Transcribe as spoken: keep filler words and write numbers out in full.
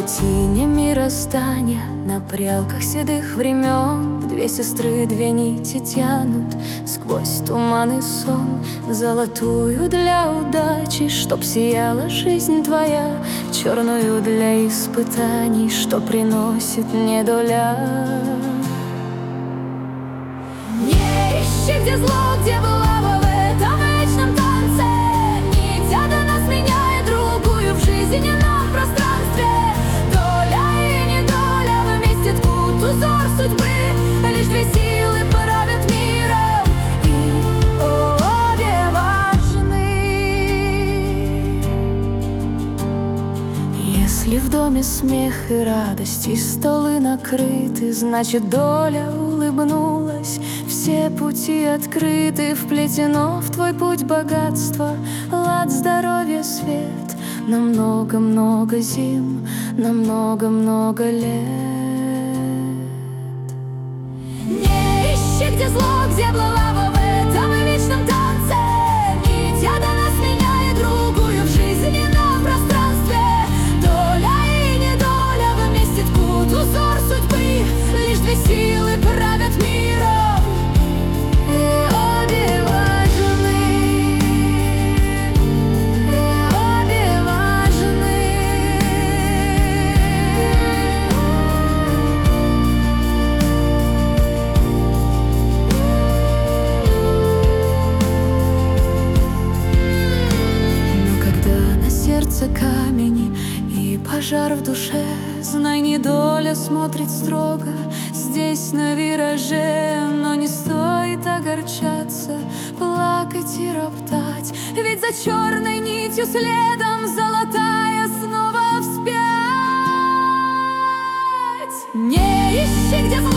паутине мироздания, на прялках седых времен две сестры, две нити тянут сквозь туман и сон, золотую для удачи, чтоб сияла жизнь твоя, черную для испытаний, что приносит недоля. Не ищи, где зло, где была в этом вечном танце. Нитя до нас меняет другую в жизненном пространстве. Доля и недоля вместе ткут узор судьбы. Лишь две силы правят миром, и обе важны. Если в доме смех и радость, и столы накрыты, значит, доля улыбнулась. Все пути открыты, вплетено в твой путь богатство, лад, здоровье, свет. На много-много зим, на много-много лет. Не ищи, где зло, где была в этом вечном танце. Нитя до нас меняет другую в жизненном пространстве. Доля и недоля вместе ткут узор судьбы. Лишь две силы правят миром, и обе важны, и обе важны. Но когда на сердце камень и пожар в душе, знай, недоля смотрит строго здесь на вираже. Но не стоит огорчаться, плакать и роптать, ведь за черной нитью следом золотая снова вспять. Не ищи, где